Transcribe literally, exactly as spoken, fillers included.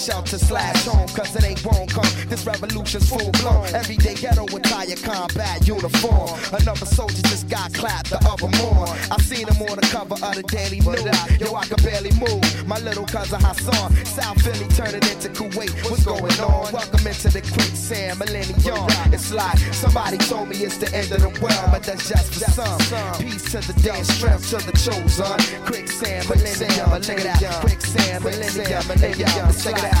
shelter slash home, cause it ain't won't come. This revolution's full blown. Everyday ghetto attire, combat uniform. Another soldier just got clapped, the other more. I seen him on the cover of the Daily News. Yo, I can barely move. My little cousin Hassan, South Philly turning into Kuwait. What's going on? Welcome into the quicksand, millennium. It's like somebody told me it's the end of the world, but that's just for some. Peace to the dead, strength to the chosen. Quicksand, millennium, look at that. Quicksand, millennium, millennium. Look at that.